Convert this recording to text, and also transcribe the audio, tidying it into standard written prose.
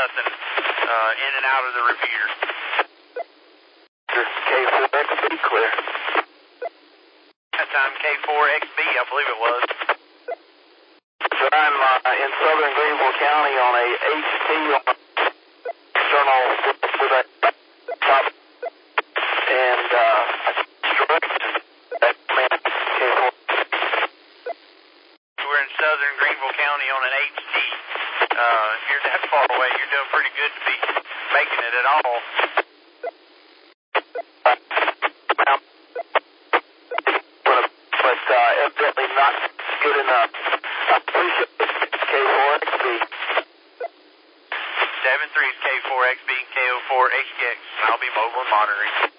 nothing in and out of the repeater. K4XB clear. That time K4XB, I believe it was. So I'm in southern Greenville County on a HT on external with a top and direct that command K4. We're in southern Greenville County on an HT. If you're that far away, you're doing pretty good to be making it at all. But evidently not good enough. I appreciate K4XB. 73 is K4XB and KO4HX. I'll be mobile and monitoring.